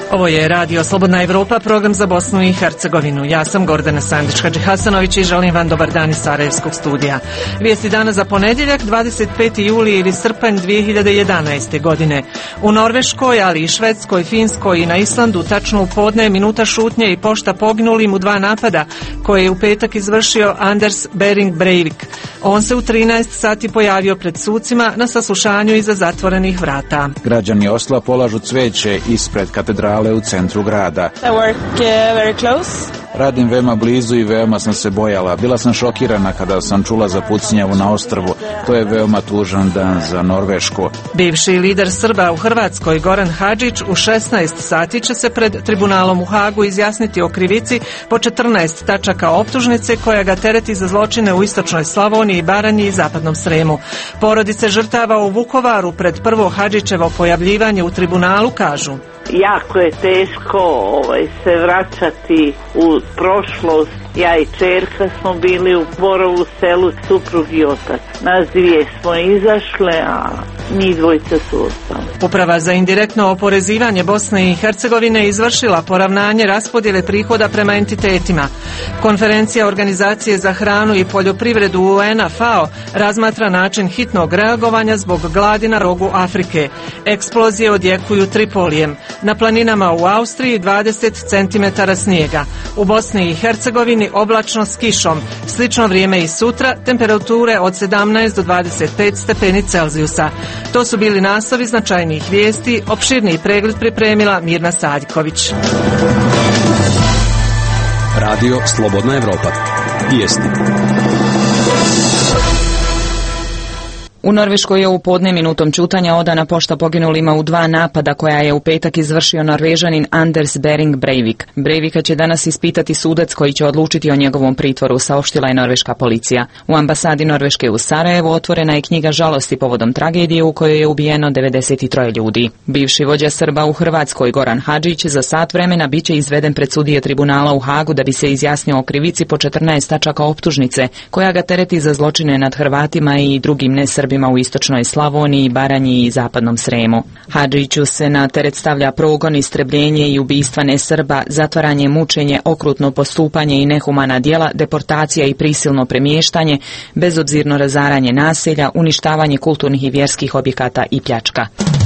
Ovo je Radio Slobodna Evropa, program za Bosnu i Hercegovinu. Ja sam Gordana Sandić-Hadžihasanović i želim vam dobar dan iz Sarajevskog studija. Vijesti dana za ponedjeljak, 25. juli ili srpanj 2011. godine. U Norveškoj, ali i Švedskoj, Finskoj i na Islandu tačno u podne minuta šutnje i pošta poginulim u 2 napada koje je u petak izvršio Anders Behring Breivik. On se u 13 sati pojavio pred sucima na saslušanju iza zatvorenih vrata. Građani Osla polažu cveće ispred katedrale u centru grada. I work very close. Radim veoma blizu i veoma sam se bojala. Bila sam šokirana kada sam čula za pucnjavu na ostrvu. To je veoma tužan dan za Norvešku. Bivši lider Srba u Hrvatskoj, Goran Hadžić, u 16 sati će se pred tribunalom u Hagu izjasniti o krivici po 14 tačaka optužnice koja ga tereti za zločine u istočnoj Slavoniji, Baranji i zapadnom Sremu. Porodice žrtava u Vukovaru pred prvo Hadžićevo pojavljivanje u tribunalu kažu: jako je teško se vraćati u prošlost. Ja i čerka smo bili u Borovu selu, suprug i otac. Nas dvije smo izašle, a njih dvojica su ostali. Uprava za indirektno oporezivanje Bosne i Hercegovine izvršila poravnanje raspodjele prihoda prema entitetima. Konferencija Organizacije za hranu i poljoprivredu UN-a FAO razmatra način hitnog reagovanja zbog gladi na rogu Afrike. Eksplozije odjekuju Tripolijem. Na planinama u Austriji 20 cm snijega. U Bosni i Hercegovini oblačno s kišom. Slično vrijeme i sutra, temperature od 17 do 25 stepeni Celzijusa. To su bili naslovi značajnijih vijesti. Opširniji pregled pripremila Mirna Saljković. Radio Slobodna Evropa. Vijesti. U Norveškoj je u podne minutom ćutanja odana pošta poginulima u 2 napada koja je u petak izvršio Norvežanin Anders Behring Breivik. Breivika će danas ispitati sudac koji će odlučiti o njegovom pritvoru, saopštila je norveška policija. U ambasadi Norveške u Sarajevu otvorena je knjiga žalosti povodom tragedije u kojoj je ubijeno 93 ljudi. Bivši vođa Srba u Hrvatskoj, Goran Hadžić, za sat vremena biće izveden pred sudije tribunala u Hagu da bi se izjasnio o krivici po 14 tačaka optužnice koja ga tereti za zločine nad Hrvatima i drugim nesrbima u istočnoj Slavoniji, Baranji i zapadnom Sremu. Hadžiću se na teret stavlja progon, istrebljenje i ubistva nesrba, zatvaranje, mučenje, okrutno postupanje i nehumana djela, deportacija i prisilno premještanje, bezobzirno razaranje naselja, uništavanje kulturnih i vjerskih objekata i pljačka.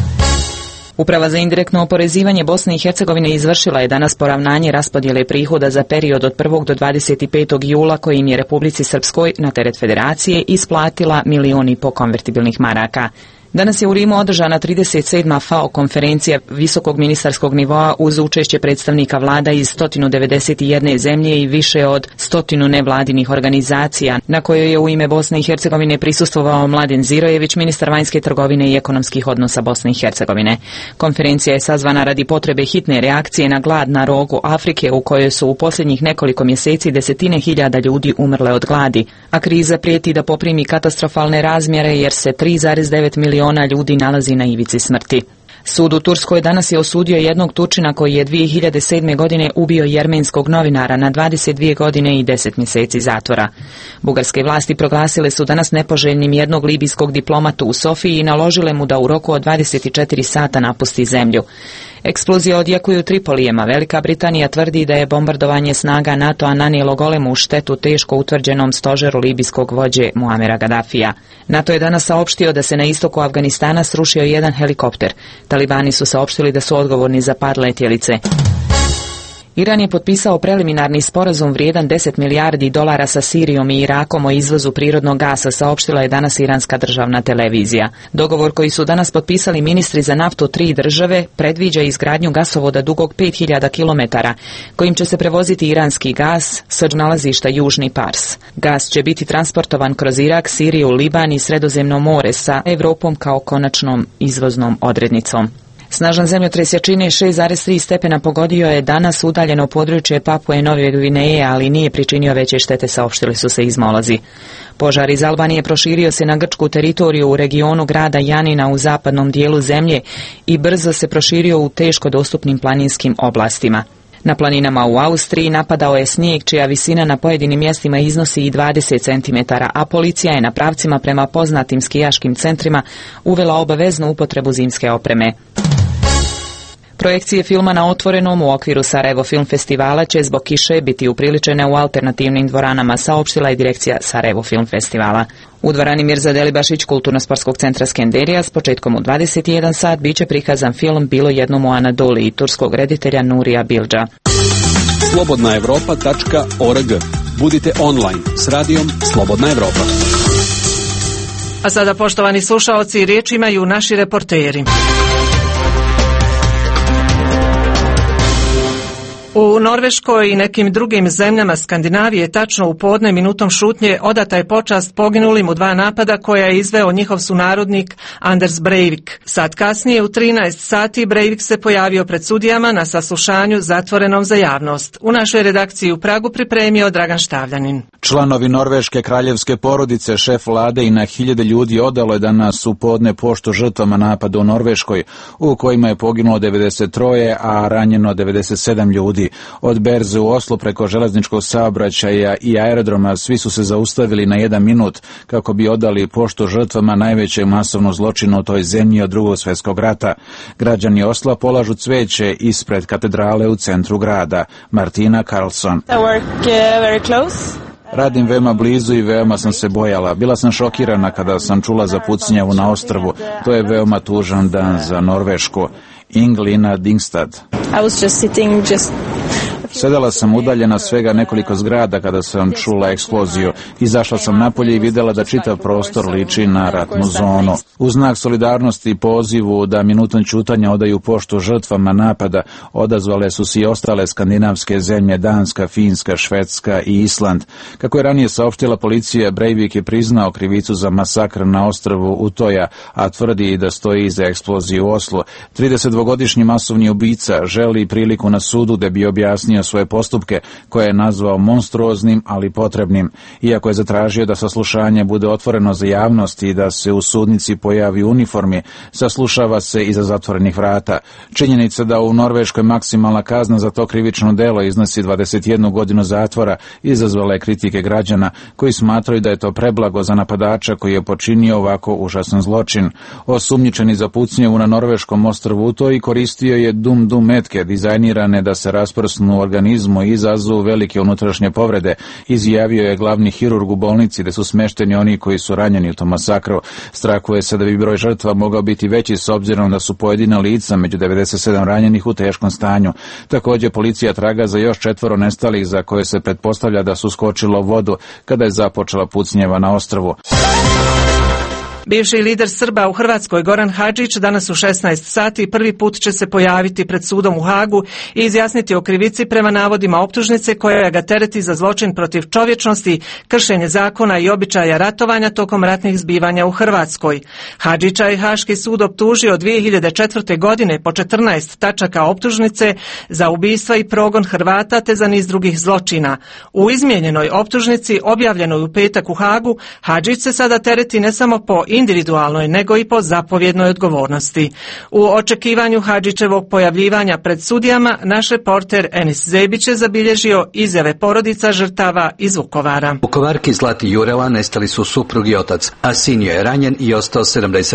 Uprava za indirektno oporezivanje Bosne i Hercegovine izvršila je danas poravnanje raspodjele prihoda za period od 1. do 25. jula kojim je Republici Srpskoj na teret federacije isplatila 1,5 miliona konvertibilnih maraka. Danas je u Rimu održana 37. FAO konferencija visokog ministarskog nivoa uz učešće predstavnika vlada iz 191 zemlje i više od 100 nevladinih organizacija, na kojoj je u ime Bosne i Hercegovine prisustvovao Mladen Zirojević, ministar vanjske trgovine i ekonomskih odnosa Bosne i Hercegovine. Konferencija je sazvana radi potrebe hitne reakcije na glad na rogu Afrike u kojoj su u posljednjih nekoliko mjeseci desetine hiljada ljudi umrle od gladi, a kriza prijeti da poprimi katastrofalne razmjere jer se 3,9 miliona ljudi nalazi na ivici smrti. Sud u Turskoj danas je osudio jednog Turčina koji je 2007. godine ubio jermenskog novinara na 22 godine i 10 mjeseci zatvora. Bugarske vlasti proglasile su danas nepoželjnim jednog libijskog diplomatu u Sofiji i naložile mu da u roku od 24 sata napusti zemlju. Eksplozije odjekuju Tripolijem, a Velika Britanija tvrdi da je bombardovanje snaga NATO-a nanijelo golemu štetu teško utvrđenom stožeru libijskog vođe Muamera Gadafija. NATO je danas saopštio da se na istoku Afganistana srušio jedan helikopter. Talibani su saopštili da su odgovorni za pad letjelice. Iran je potpisao preliminarni sporazum vrijedan $10 milijardi sa Sirijom i Irakom o izvozu prirodnog gasa, saopštila je danas iranska državna televizija. Dogovor koji su danas potpisali ministri za naftu 3 države predviđa izgradnju gasovoda dugog 5000 km, kojim će se prevoziti iranski gas s nalazišta Južni Pars. Gas će biti transportovan kroz Irak, Siriju, Liban i Sredozemno more sa Europom kao konačnom izvoznom odrednicom. Snažan zemljotres jačine 6,3 stepena pogodio je danas udaljeno područje Papue Nove Gvineje, ali nije pričinio veće štete, saopštili su se izmolozi. Požar iz Albanije proširio se na grčku teritoriju u regionu grada Janina u zapadnom dijelu zemlje i brzo se proširio u teško dostupnim planinskim oblastima. Na planinama u Austriji napadao je snijeg čija visina na pojedinim mjestima iznosi i 20 cm, a policija je na pravcima prema poznatim skijaškim centrima uvela obaveznu upotrebu zimske opreme. Projekcije filma na otvorenom u okviru Sarajevo Film Festivala će zbog kiše biti upriličene u alternativnim dvoranama, saopštila je direkcija Sarajevo Film Festivala. U dvorani Mirza Delibašić Kulturno-sportskog centra Skenderija s početkom u 21 sat biće prikazan film Bilo jednom u Anadoliji turskog reditelja Nurija Bildža. Slobodnaevropa.org. Budite online s radijom Slobodna Evropa. A sada, poštovani slušaoci, riječ imaju naši reporteri. U Norveškoj i nekim drugim zemljama Skandinavije tačno u podne minutom šutnje odata je počast poginulim u 2 napada koja je izveo njihov sunarodnik Anders Breivik. Sat kasnije u 13 sati Breivik se pojavio pred sudijama na saslušanju zatvorenom za javnost. U našoj redakciji u Pragu pripremio Dragan Štavljanin. Članovi norveške kraljevske porodice, šef vlade i na hiljade ljudi odalo je danas u podne poštu žrtvama napada u Norveškoj, u kojima je poginulo 93, a ranjeno 97 ljudi. Od berze u Oslu preko železničkog saobraćaja i aerodroma svi su se zaustavili na 1 minut kako bi odali poštu žrtvama najvećeg masovnog zločina u toj zemlji od Drugog svjetskog rata. Građani Osla polažu cveće ispred katedrale u centru grada. Martina Karlsson. Radim veoma blizu i veoma sam se bojala. Bila sam šokirana kada sam čula za pucnjavu na ostrvu. To je veoma tužan dan za Norvešku. Inglina Dingstad. Sedela sam udaljena svega nekoliko zgrada kada sam čula eksploziju. Izašla sam napolje i vidjela da čitav prostor liči na ratnu zonu. U znak solidarnosti i pozivu da minutom ćutanja odaju poštu žrtvama napada, odazvale su se i ostale skandinavske zemlje Danska, Finska, Švedska i Island. Kako je ranije saopštila policija, Breivik je priznao krivicu za masakr na ostrvu Utoja, a tvrdi da stoji iza eksplozije u Oslu. 32-godišnji masovni ubica želi priliku na sudu da bi objasnio svoje postupke, koje je nazvao monstruoznim, ali potrebnim. Iako je zatražio da saslušanje bude otvoreno za javnost i da se u sudnici pojavi u uniformi, saslušava se iza zatvorenih vrata. Činjenica da u Norveškoj maksimalna kazna za to krivično delo iznosi 21 godinu zatvora izazvala je kritike građana koji smatraju da je to preblago za napadača koji je počinio ovako užasan zločin. Osumnjičeni za pucnjavu na norveškom ostrvu Utoji koristio je dum metke dizajnirane da se rasprsnu organizmu i izazovu velike unutrašnje povrede, izjavio je glavni hirurg u bolnici gde su smešteni oni koji su ranjeni u tom masakru. Strahuje se da bi broj žrtva mogao biti veći s obzirom da su pojedina lica među 97 ranjenih u teškom stanju. Također policija traga za još 4 nestalih za koje se pretpostavlja da su skočilo u vodu kada je započela pucnjeva na ostrvu. Bivši lider Srba u Hrvatskoj Goran Hadžić danas u 16 sati prvi put će se pojaviti pred sudom u Hagu i izjasniti o krivici prema navodima optužnice koja ga tereti za zločin protiv čovječnosti, kršenje zakona i običaja ratovanja tokom ratnih zbivanja u Hrvatskoj. Hadžića je Haški sud optužio 2004. godine po 14 tačaka optužnice za ubistva i progon Hrvata te za niz drugih zločina. U izmijenjenoj optužnici objavljenoj u petak u Hagu, Hadžić se sada tereti ne samo po individualnoj nego i po zapovjednoj odgovornosti. U očekivanju Hadžićevog pojavljivanja pred sudijama, naš reporter Enis Zebić je zabilježio izjave porodica žrtava iz Vukovara. Vukovarki Zlati Jurela nestali su suprug i otac, a sin je ranjen i ostao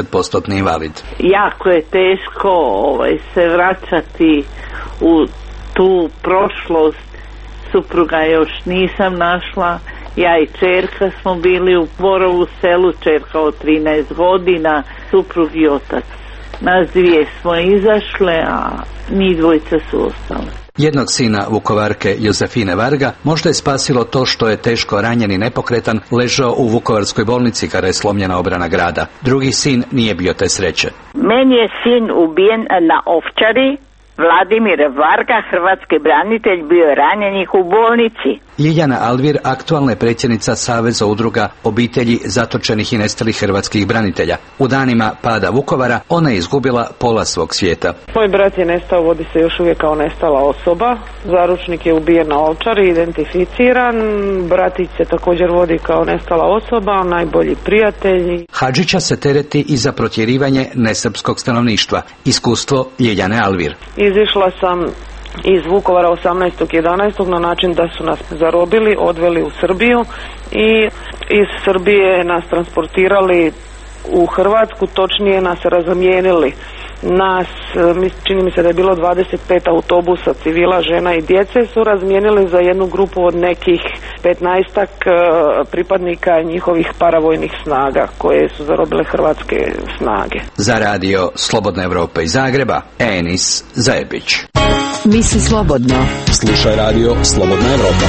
70% invalid. Jako je teško se vraćati u tu prošlost. Supruga još nisam našla. Ja i čerka smo bili u Borovu selu, čerka od 13 godina, suprug i otac. Nas dvije smo izašle, a mi dvojica su ostale. Jednog sina Vukovarke Jozefine Varga možda je spasilo to što je teško ranjen i nepokretan ležao u Vukovarskoj bolnici kada je slomljena obrana grada. Drugi sin nije bio te sreće. Meni je sin ubijen na Ovčari. Vladimir Varga, hrvatski branitelj, bio je ranjenih u bolnici. Ljiljana Alvir, aktualna je predsjednica Saveza udruga obitelji zatočenih i nestalih hrvatskih branitelja. U danima pada Vukovara ona je izgubila pola svog svijeta. Moj brat je nestao, vodi se još uvijek kao nestala osoba. Zaručnik je ubijen na Ovčari, identificiran. Bratić se također vodi kao nestala osoba, najbolji prijatelji. Hadžića se tereti i za protjerivanje nesrpskog stanovništva. Iskustvo Ljiljane Alvir. Izišla sam iz Vukovara 18.11. na način da su nas zarobili, odveli u Srbiju i iz Srbije nas transportirali u Hrvatsku, točnije nas razmijenili Nas, čini mi se da je bilo 25 autobusa civila, žena i djece, su razmijenili za jednu grupu od nekih 15-ak pripadnika njihovih paravojnih snaga koje su zarobile hrvatske snage. Za radio Slobodna Evropa iz Zagreba, Enis Zajebić. Misli slobodno. Slušaj radio Slobodna Evropa.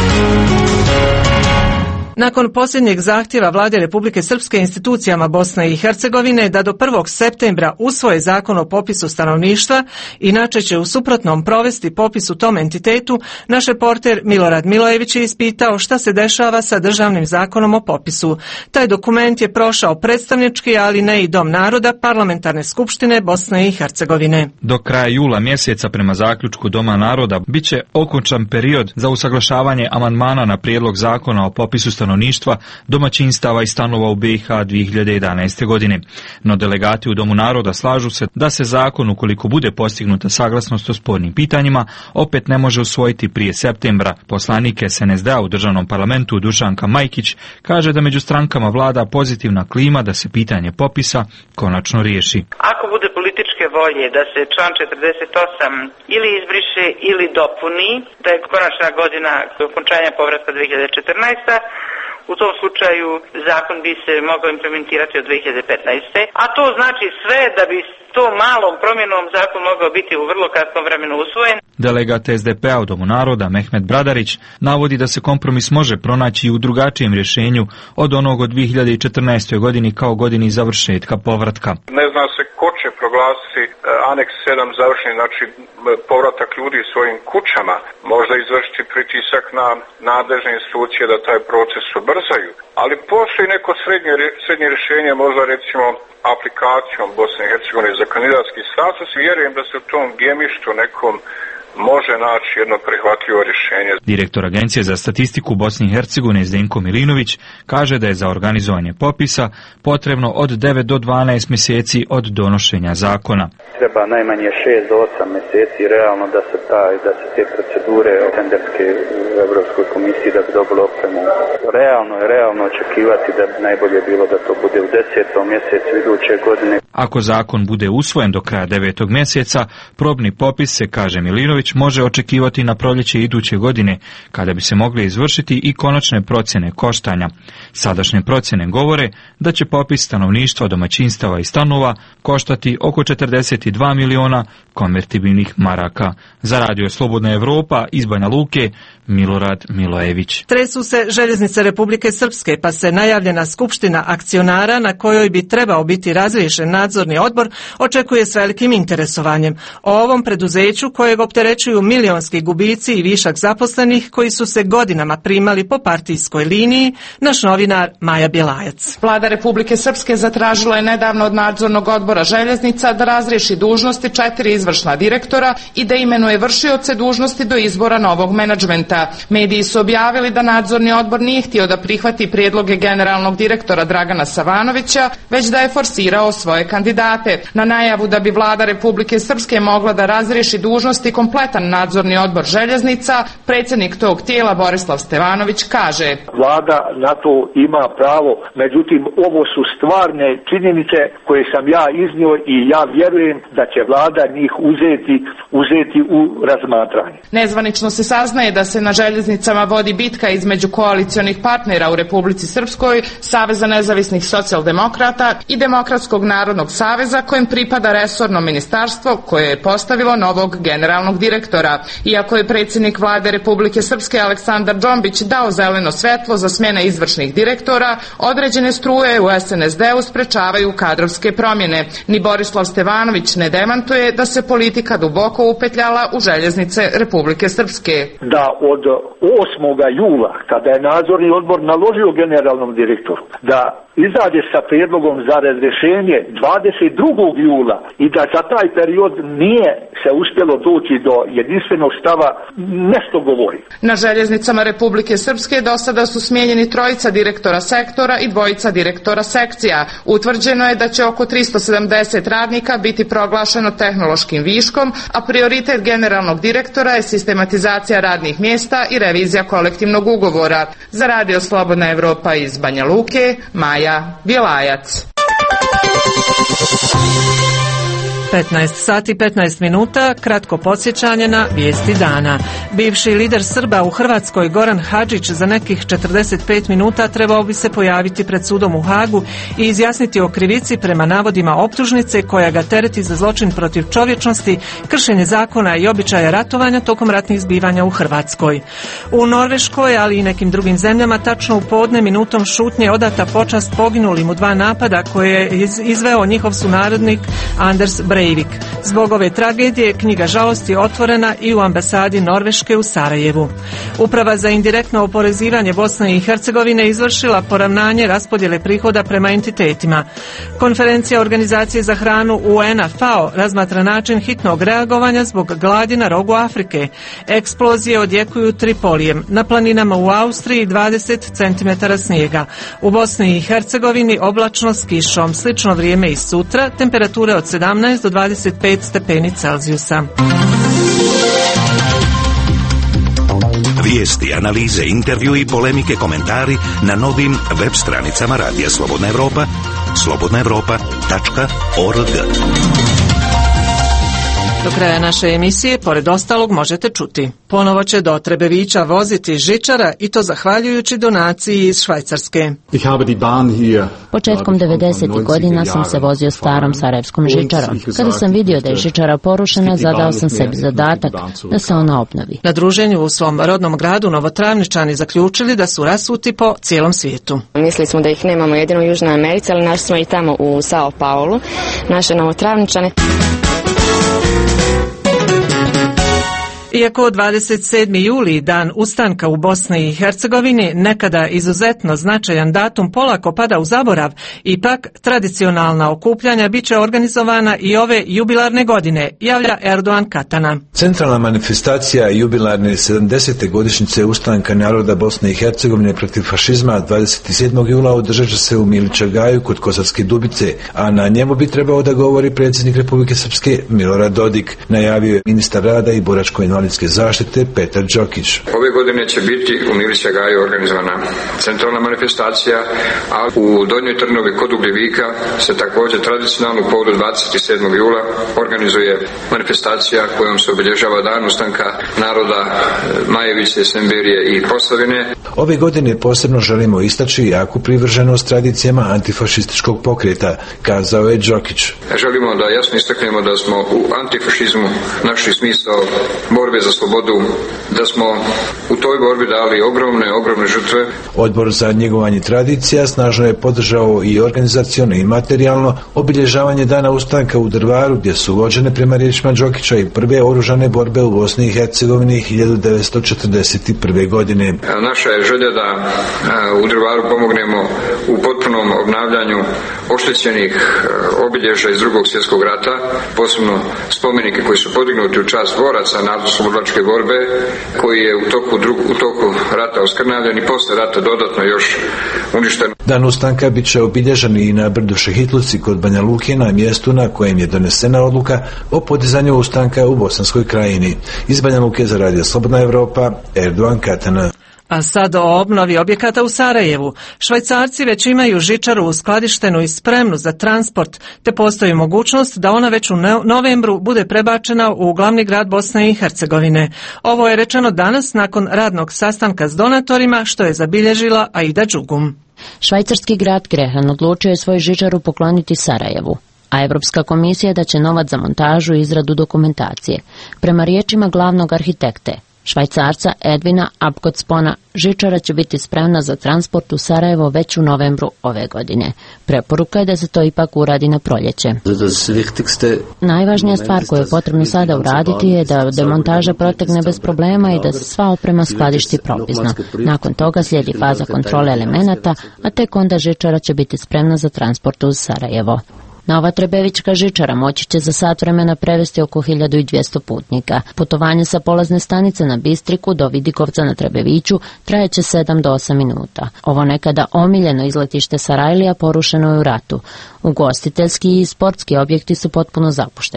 Nakon posljednjeg zahtjeva Vlade Republike Srpske institucijama Bosne i Hercegovine da do 1. septembra usvoje zakon o popisu stanovništva, inače će u suprotnom provesti popis u tom entitetu, naš reporter Milorad Milojević je ispitao šta se dešava sa državnim zakonom o popisu. Taj dokument je prošao predstavnički, ali ne i Dom naroda Parlamentarne skupštine Bosne i Hercegovine. Do kraja jula mjeseca prema zaključku Doma naroda bit će okončan period za usaglašavanje amandmana na prijedlog zakona o popisu stanovništva, domaćinstava i stanova u BiH 2011. godine. No delegati u Domu naroda slažu se da se zakon, ukoliko bude postignuta saglasnost o spornim pitanjima, opet ne može usvojiti prije septembra. Poslanik SNSD-a u državnom parlamentu Dušanka Majkić kaže da među strankama vlada pozitivna klima da se pitanje popisa konačno riješi. Ako bude političke volje da se član 48 ili izbriše ili dopuni, da je konačna godina okončanja povratka 2014. U tom slučaju zakon bi se mogao implementirati od 2015. A to znači sve da bi to malom promjenom zakon mogao biti u vrlo kratkom vremenu usvojen. Delegat SDP-a u Domu naroda Mehmet Bradarić navodi da se kompromis može pronaći i u drugačijem rješenju od onog od 2014. godini kao godini završetka povratka. Ne zna se ko će proglasiti aneks 7 završeni, znači povratak ljudi svojim kućama, možda izvršiti pritisak na nadležne institucije da taj proces ubrzaju. Ali postoji neko srednje rješenje, možda recimo aplikacijom Bosne i Hercegovine za kandidatski status. Vjerujem da se u tom gemištu nekom može naći jedno prihvatljivo rješenje. Direktor Agencije za statistiku Bosne i Hercegovine Zdenko Milinović kaže da je za organizovanje popisa potrebno od 9 do 12 mjeseci od donošenja zakona. Treba najmanje 6 do 8 mjeseci realno da se te procedure tenderske u Europskoj komisiji da bi dobilo opremu. Realno očekivati da bi najbolje bilo da to bude u 10. mjesecu iduće godine. Ako zakon bude usvojen do kraja 9. mjeseca, probni popis se, kaže Milinović, može očekivati na proljeće iduće godine, kada bi se mogle izvršiti i konačne procjene koštanja. Sadašnje procjene govore da će popis stanovništva, domaćinstava i stanova koštati oko 42 miliona konvertibilnih maraka. Za radio Slobodna Evropa iz Banja Luke, Milorad Milojević. Tresu se željeznice Republike Srpske, pa se najavljena skupština akcionara na kojoj bi trebao biti razriješen nadzorni odbor očekuje s velikim interesovanjem. O ovom preduzeću kojeg opterećuju milionski gubici i višak zaposlenih koji su se godinama primali po partijskoj liniji, naš novinar Maja Bjelajac. Vlada Republike Srpske zatražila je nedavno od nadzornog odbora željeznica da razriješi dužnosti 4 izvršna direktora i da imenuje vršioce dužnosti do izbora novog menadžmenta. Mediji su objavili da nadzorni odbor nije htio da prihvati prijedloge generalnog direktora Dragana Savanovića, već da je forsirao svoje kandidate. Na najavu da bi Vlada Republike Srpske mogla da razriješi dužnosti kompletan nadzorni odbor željeznica, predsjednik tog tijela Borislav Stevanović kaže: Vlada na to ima pravo, međutim ovo su stvarne činjenice koje sam ja iznio i ja vjerujem da će Vlada njih uzeti u razmatranje. Nezvanično se saznaje da se na željeznicama vodi bitka između koalicionih partnera u Republici Srpskoj, Saveza nezavisnih socijaldemokrata i Demokratskog narodnog saveza kojem pripada resorno ministarstvo koje je postavilo novog generalnog direktora. Iako je predsjednik Vlade Republike Srpske Aleksandar Džombić dao zeleno svjetlo za smjene izvršnih direktora, određene struje u SNSD-u sprečavaju kadrovske promjene. Ni Borislav Stevanović ne demantuje da se politika duboko upetljala u željeznice Republike Srpske. Da od 8. jula, kada je nadzorni odbor naložio generalnom direktoru da izađe sa prijedlogom za razrješenje 22. jula i da za taj period nije se uspjelo doći do jedinstvenog stava, nešto govori. Na željeznicama Republike Srpske do sada su smijenjeni 3 direktora sektora i 2 direktora sekcija. Utvrđeno je da će oko 370 radnika biti proglašeno tehnološkim viškom, a prioritet generalnog direktora je sistematizacija radnih mjesta i revizija kolektivnog ugovora. Za radio Slobodna Evropa iz Banja Luke, Maja Bjelajac. 15 sati 15 minuta, kratko podsjećanje na vijesti dana. Bivši lider Srba u Hrvatskoj Goran Hadžić za nekih 45 minuta trebao bi se pojaviti pred sudom u Hagu i izjasniti o krivici prema navodima optužnice koja ga tereti za zločin protiv čovječnosti, kršenje zakona i običaja ratovanja tokom ratnih zbivanja u Hrvatskoj. U Norveškoj, ali i nekim drugim zemljama, tačno u podne minutom šutnje odata počast poginulim u 2 napada koje je izveo njihov sunarodnik Anders Breivik. Zbog ove tragedije knjiga žalosti je otvorena i u ambasadi Norveške u Sarajevu. Uprava za indirektno oporezivanje Bosne i Hercegovine izvršila poravnanje raspodjele prihoda prema entitetima. Konferencija Organizacije za hranu UN-a FAO razmatra način hitnog reagovanja zbog gladi na rogu Afrike. Eksplozije odjekuju Tripolijem. Na planinama u Austriji 20 cm snijega. U Bosni i Hercegovini oblačno s kišom. Slično vrijeme i sutra, temperature od 17 do 25 stepeni Celzijusa. Vijesti, analize, intervju i polemike, komentari na novim web stranicama Radija Slobodna Evropa, slobodnaevropa.org. Do kraja naše emisije, pored ostalog, možete čuti. Ponovo će do Trebevića voziti žičara i to zahvaljujući donaciji iz Švajcarske. Početkom 90. godina sam se vozio starom sarajevskom žičarom. Kada sam vidio da je žičara porušena, zadao sam sebi zadatak da se ona obnovi. Na druženju u svom rodnom gradu Novotravničani zaključili da su rasuti po cijelom svijetu. Mislili smo da ih nemamo jedino u Južnoj Americi, ali našli smo i tamo u Sao Paulu, naše Novotravničane. Iako 27. juli, dan ustanka u Bosni i Hercegovini, nekada izuzetno značajan datum, polako pada u zaborav, ipak tradicionalna okupljanja bit će organizovana i ove jubilarne godine, javlja Erdogan Katana. Centralna manifestacija jubilarne 70. godišnjice ustanka naroda Bosne i Hercegovine protiv fašizma 27. jula održat će se u Miličagaju kod Kosovske Dubice, a na njemu bi trebao da govori predsjednik Republike Srpske Milorad Dodik, najavio je ministar rada i boračko-invalidske zaštite Petar Đokić. Ove godine će biti u Miličagaju organizovana centralna manifestacija, a u Donjoj Trnovi kod Ugljevika se također tradicionalno u povodu 27. jula organizuje manifestacija kojom se obilježava dan ustanka naroda Majevice, Semberije i Posavine. Ove godine posebno želimo istaći jaku privrženost tradicijama antifašističkog pokreta, kazao je Đokić. Želimo da jasno istaknemo da smo u antifašizmu našli smisao borbe za slobodu, da smo u toj borbi dali ogromne žrtve. Odbor za njegovanje tradicija snažno je podržao i organizaciono i materijalno obilježavanje dana ustanka u Drvaru, gdje su vođene prema riječima Đokića i prve oružane borbe u Bosni i Hercegovini 1941. godine. Naša je želja da u Drvaru pomognemo u potpunom obnavljanju oštećenih obilježja iz Drugog svjetskog rata, posebno spomenike koji su podignuti u čast boraca narodno-slobodilačke borbe, koji je u toku rata oskrnavljen i posle rata dodatno još uništen. Dan ustanka bit će obilježen i na brdu Šehitluci kod Banja Luke, na mjestu na kojem je donesena odluka o podizanju ustanka u Bosanskoj krajini. Iz Banja Luke za Radio Slobodna Evropa, Erdogan Katana. A sad o obnovi objekata u Sarajevu. Švajcarci već imaju žičaru uskladištenu i spremnu za transport, te postoji mogućnost da ona već u novembru bude prebačena u glavni grad Bosne i Hercegovine. Ovo je rečeno danas nakon radnog sastanka s donatorima, što je zabilježila Aida Đugum. Švajcarski grad Grehan odlučio je svoju žičaru pokloniti Sarajevu, a Evropska komisija da će novac za montažu i izradu dokumentacije. Prema riječima glavnog arhitekte Švajcarca Edvina Apkotspona, žičara će biti spremna za transport u Sarajevo već u novembru ove godine. Preporuka je da se to ipak uradi na proljeće. Najvažnija stvar koju je potrebno sada uraditi je da demontaža protekne bez problema i da se sva oprema skladišti propisno. Nakon toga slijedi faza kontrole elemenata, a tek onda žičara će biti spremna za transport uz Sarajevo. Nova Trebevićka žičara moći će za sat vremena prevesti oko 1200 putnika. Putovanje sa polazne stanice na Bistriku do Vidikovca na Trebeviću trajeće 7 do 8 minuta. Ovo nekada omiljeno izletište Sarajlija porušeno je u ratu. Ugostiteljski i sportski objekti su potpuno zapušteni.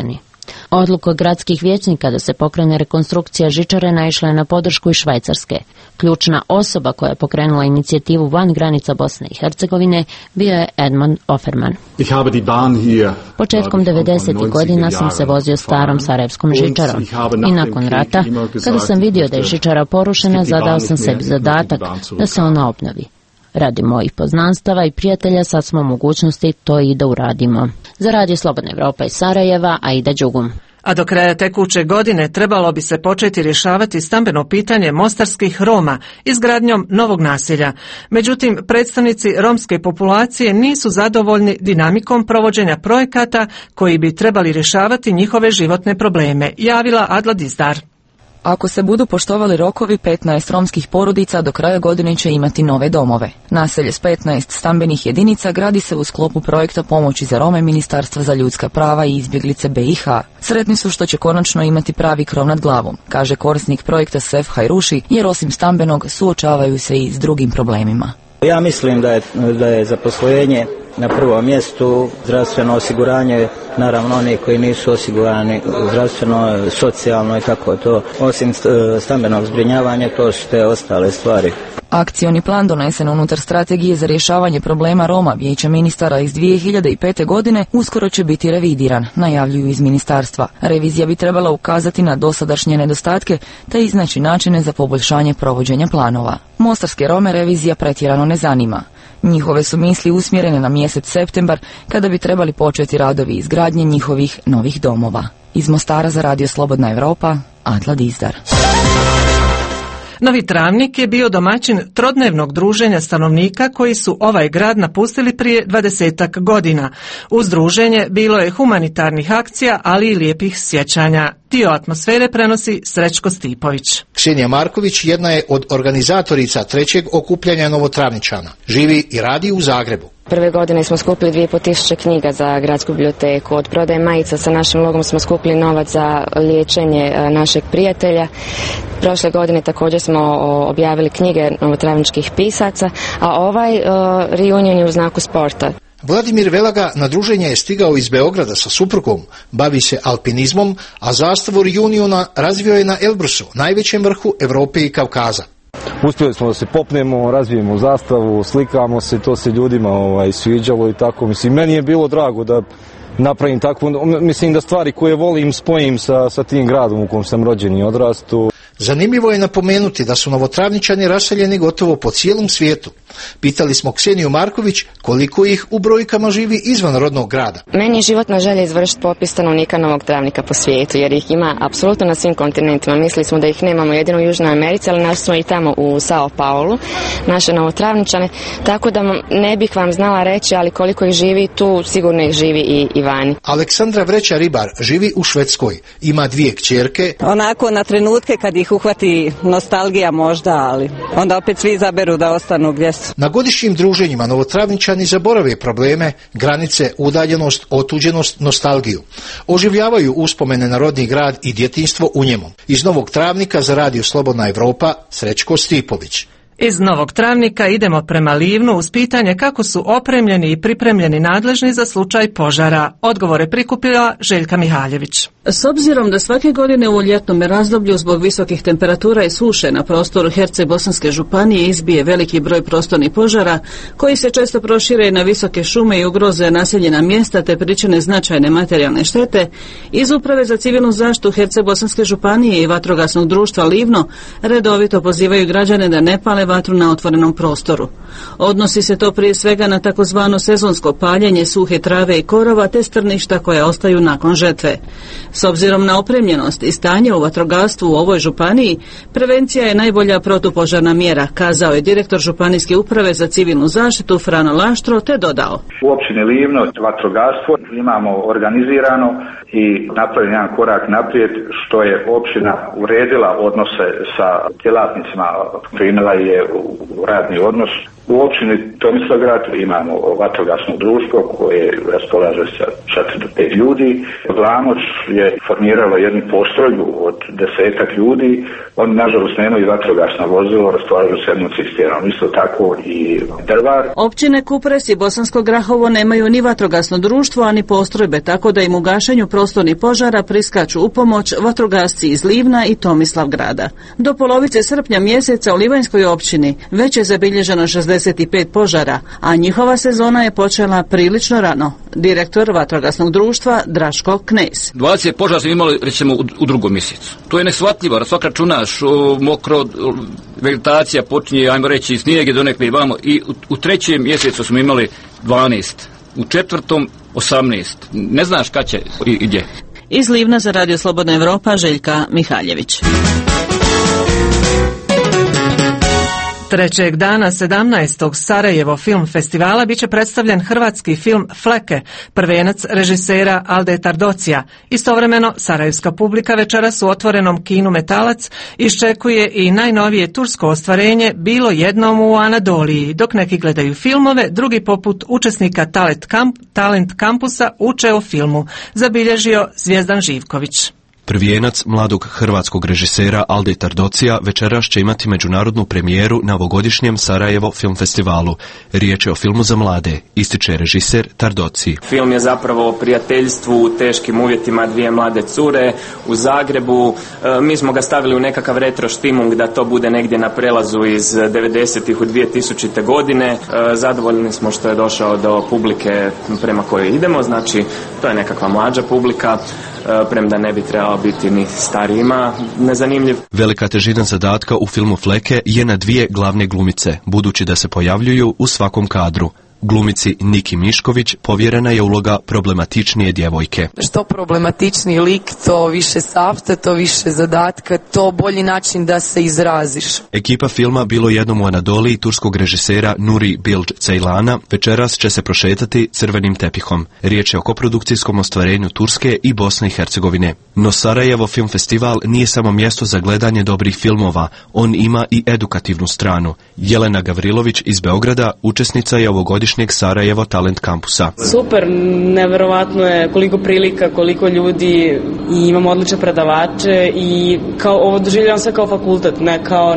Odluka gradskih vijećnika da se pokrene rekonstrukcija žičare naišla je na podršku i Švajcarske. Ključna osoba koja je pokrenula inicijativu van granica Bosne i Hercegovine bio je Edmund Offerman. Početkom 90. godina sam se vozio starom sarajevskom žičarom i nakon rata, kada sam vidio da je žičara porušena, zadao sam sebi zadatak da se ona obnovi. Radi mojih poznanstava i prijatelja sad smo u mogućnosti to i da uradimo. Za Radio Slobodna Evropa iz Sarajeva, Aida Đugum. A do kraja tekuće godine trebalo bi se početi rješavati stambeno pitanje mostarskih Roma izgradnjom novog naselja. Međutim, predstavnici romske populacije nisu zadovoljni dinamikom provođenja projekata koji bi trebali rješavati njihove životne probleme, javila Adla Dizdar. Ako se budu poštovali rokovi, 15 romskih porodica do kraja godine će imati nove domove. Naselje s 15 stambenih jedinica gradi se u sklopu projekta pomoći za Rome Ministarstva za ljudska prava i izbjeglice BiH. Sretni su što će konačno imati pravi krov nad glavom, kaže korisnik projekta Sef Hajruši, jer osim stambenog suočavaju se i s drugim problemima. Ja mislim da je zaposlenje na prvom mjestu, zdravstveno osiguranje, naravno oni koji nisu osigurani zdravstveno, socijalno i tako to. Osim stambenog zbrinjavanja, to su te ostale stvari. Akcioni plan donesen unutar strategije za rješavanje problema Roma Vijeća ministara iz 2005. godine uskoro će biti revidiran, najavljuju iz ministarstva. Revizija bi trebala ukazati na dosadašnje nedostatke te iznaći načine za poboljšanje provođenja planova. Mostarske Rome revizija pretjerano ne zanima. Njihove su misli usmjerene na mjesec septembar, kada bi trebali početi radovi izgradnje njihovih novih domova. Iz Mostara za Radio Slobodna Evropa, Adla Dizdar. Novi Travnik je bio domaćin trodnevnog druženja stanovnika koji su ovaj grad napustili prije 20-ak godina. Uz druženje bilo je humanitarnih akcija, ali i lijepih sjećanja. Dio atmosfere prenosi Srećko Stipović. Ksenija Marković jedna je od organizatorica trećeg okupljanja Novotravničana. Živi i radi u Zagrebu. Prve godine smo skupili 2500 knjiga za gradsku biblioteku. Od prodaje majica sa našim logom smo skupili novac za liječenje našeg prijatelja. Prošle godine također smo objavili knjige novotravničkih pisaca, a ovaj reunion je u znaku sporta. Vladimir Velaga na druženje je stigao iz Beograda sa suprugom, bavi se alpinizmom, a zastavu reuniona razvio je na Elbrusu, najvećem vrhu Europe i Kavkaza. Uspjeli smo da se popnemo, razvijemo zastavu, slikamo se, to se ljudima sviđalo i tako. Mislim, meni je bilo drago da napravim takvu, mislim da stvari koje volim spojim sa tim gradom u kojem sam rođen i odrastu. Zanimljivo je napomenuti da su Novotravničani raseljeni gotovo po cijelom svijetu. Pitali smo Kseniju Marković koliko ih u brojkama živi izvan rodnog grada. Meni je životna želja izvršiti popis stanovnika Novog Travnika po svijetu, jer ih ima apsolutno na svim kontinentima. Mislili smo da ih nemamo jedino u Južnoj Americi, ali našli smo i tamo u Sao Paulu, naše Novotravničane, tako da ne bih vam znala reći, ali koliko ih živi tu, sigurno ih živi i vani. Aleksandra Vreća Ribar živi u Švedskoj, ima 2 kćerke. Onako na trenutke kad ih uhvati nostalgija možda, ali onda opet svi izaberu da ostanu gdje su. Na godišnjim druženjima Novotravničani zaborave probleme, granice, udaljenost, otuđenost, nostalgiju. Oživljavaju uspomene na rodni grad i djetinjstvo u njemu. Iz Novog Travnika za Radio Slobodna Evropa, Srećko Stipović. Iz Novog Travnika idemo prema Livnu uz pitanje kako su opremljeni i pripremljeni nadležni za slučaj požara. Odgovore prikupila Željka Mihaljević. S obzirom da svake godine u ljetnom razdoblju zbog visokih temperatura i suše na prostoru Herceg-Bosanske županije izbije veliki broj prostornih požara koji se često prošire na visoke šume i ugroze naseljena mjesta te pričine značajne materijalne štete, iz Uprave za civilnu zaštitu Herceg-Bosanske županije i vatrogasnog društva Livno redovito pozivaju građane da ne pale vatru na otvorenom prostoru. Odnosi se to prije svega na takozvano sezonsko paljenje suhe trave i korova te strništa koja ostaju nakon žetve. S obzirom na opremljenost i stanje u vatrogasstvu u ovoj županiji, prevencija je najbolja protupožarna mjera, kazao je direktor Županijske uprave za civilnu zaštitu Frano Laštro, te dodao. U općini Livno vatrogastvo imamo organizirano i napravljen jedan korak naprijed što je općina uredila odnose sa djelatnicima, primila je u radni odnos U općini Tomislavgrad imamo vatrogasno društvo koje raspolaže sa 4 do 5 ljudi. Glamoč je formiralo jednu postrojbu od 10-ak ljudi. Oni nažalost nemaju vatrogasno vozilo, raspolažu sa jednom cisternom. Isto tako i Drvar. Općine Kupres i Bosansko Grahovo nemaju ni vatrogasno društvo, ani postrojbe, tako da im u gašenju prostornih požara priskaču u pomoć vatrogasci iz Livna i Tomislavgrada. Do polovice srpnja mjeseca u Livanjskoj općini već je zabilježeno 65 požara, a njihova sezona je počela prilično rano. Direktor vatrogasnog društva Draško Knez. 20 požara smo imali recimo u drugom mjesecu. To je neshvatljivo, da svaka računaš, mokro, vegetacija počinje, ajmo reći, snijeg je donekle vamo i u trećem mjesecu smo imali 12, u četvrtom 18. Ne znaš kad će i gdje. Iz Livna za Radio Slobodna Evropa Željka Mihaljević. Trećeg dana 17. Sarajevo film festivala biće predstavljen hrvatski film Fleke, prvenac režisera Alde Tardocija. Istovremeno, sarajevska publika večeras u otvorenom kinu Metalac iščekuje i najnovije tursko ostvarenje Bilo jednom u Anadoliji. Dok neki gledaju filmove, drugi poput učesnika Talent kampusa uče o filmu, zabilježio Zvijezdan Živković. Prvijenac mladog hrvatskog režisera Alde Tardocija večeras će imati međunarodnu premijeru na ovogodišnjem Sarajevo film festivalu. Riječ je o filmu za mlade, ističe režiser Tardoci. Film je zapravo o prijateljstvu u teškim uvjetima dvije mlade cure u Zagrebu. Mi smo ga stavili u nekakav retro štimung da to bude negdje na prelazu iz 90-ih u 2000. godine. Zadovoljni smo što je došao do publike prema kojoj idemo, znači to je nekakva mlađa publika, premda ne bi trebao biti ni starijima nezanimljiv. Velika težina zadatka u filmu Fleke je na dvije glavne glumice, budući da se pojavljuju u svakom kadru. Glumici Niki Mišković povjerena je uloga problematičnije djevojke. Što problematičniji lik, to više safta, to više zadatka, to bolji način da se izraziš. Ekipa filma Bilo jednom u Anadoliji turskog režisera Nuri Bilge Ceylan'a večeras će se prošetati crvenim tepihom. Riječ je o koprodukcijskom ostvarenju Turske i Bosne i Hercegovine. No Sarajevo film festival nije samo mjesto za gledanje dobrih filmova, on ima i edukativnu stranu. Jelena Gavrilović iz Beograda učesnica je ovogodišnjeg Sarajevo Talent kampusa. Super, nevjerovatno je koliko prilika, koliko ljudi i imamo odlične predavače i kao ovo doživljavam sve kao fakultet, ne kao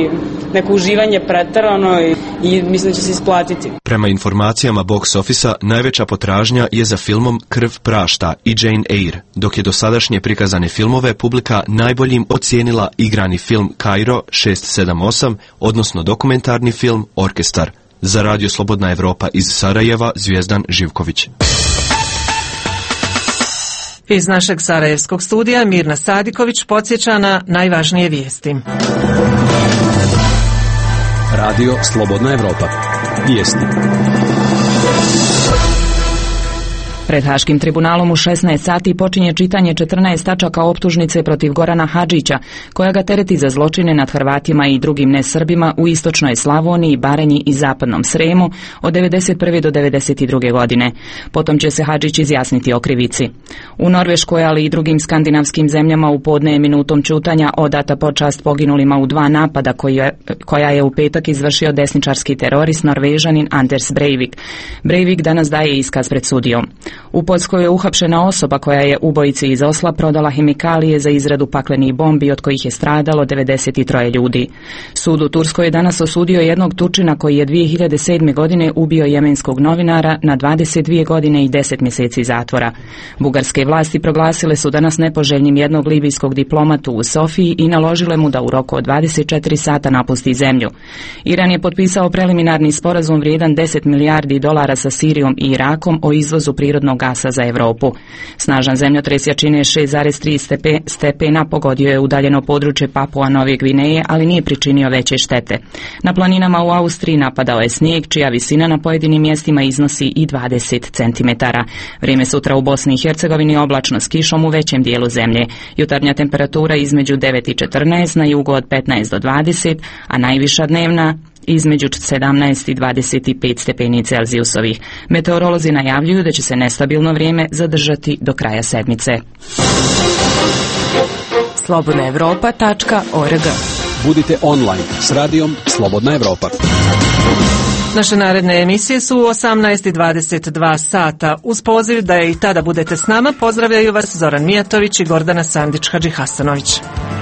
neko uživanje preterano i mislim da će se isplatiti. Prema informacijama box office-a najveća potražnja je za filmom Krv prašta i Jane Eyre, dok je dosadašnje prikazane filmove publika najboljim ocijenila igrani film Kairo 678, odnosno dokumentarni film Orkestar. Za Radio Slobodna Evropa iz Sarajeva, Zvijezdan Živković. Iz našeg sarajevskog studija Mirna Sadiković podsjeća na najvažnije vijesti. Radio Slobodna Evropa. Vijesti. Pred Haškim tribunalom u 16 sati počinje čitanje 14 tačaka optužnice protiv Gorana Hadžića, koja ga tereti za zločine nad Hrvatima i drugim nesrbima u istočnoj Slavoniji, Baranji i zapadnom Sremu od 1991. do 1992. godine. Potom će se Hadžić izjasniti o krivici. U Norveškoj, ali i drugim skandinavskim zemljama u podne je minutom ćutanja odata počast poginulima u 2 napada koja je u petak izvršio desničarski terorist Norvežanin Anders Breivik. Breivik danas daje iskaz pred sudijom. U Poljskoj je uhapšena osoba koja je ubojici iz Osla prodala hemikalije za izradu paklenih bombi od kojih je stradalo 93 ljudi. Sud u Turskoj je danas osudio jednog Turčina koji je 2007. godine ubio jemenskog novinara na 22 godine i 10 mjeseci zatvora. Bugarske vlasti proglasile su danas nepoželjnim jednog libijskog diplomatu u Sofiji i naložile mu da u roku od 24 sata napusti zemlju. Iran je potpisao preliminarni sporazum vrijedan $10 milijardi sa Sirijom i Irakom o izvozu prirodnog gasa za Europu. Snažan zemljotres jačine 6,3 stepena pogodio je udaljeno područje Papua Nove Gvineje, ali nije pričinio veće štete. Na planinama u Austriji napadao je snijeg, čija visina na pojedinim mjestima iznosi i 20 cm. Vrijeme sutra u Bosni i Hercegovini oblačno s kišom u većem dijelu zemlje. Jutarnja temperatura između 9 i 14, na jugu od 15 do 20, a najviša dnevna između 17 i 25 stepeni Celzijusovih. Meteorolozi najavljuju da će se nestabilno vrijeme zadržati do kraja sedmice. slobodnaevropa.org. Budite online s radijom Slobodna Evropa. Naše naredne emisije su u 18:22 sata. Uz poziv da i tada budete s nama, pozdravljaju vas Zoran Mijatović i Gordana Sandić-Hadžihasanović.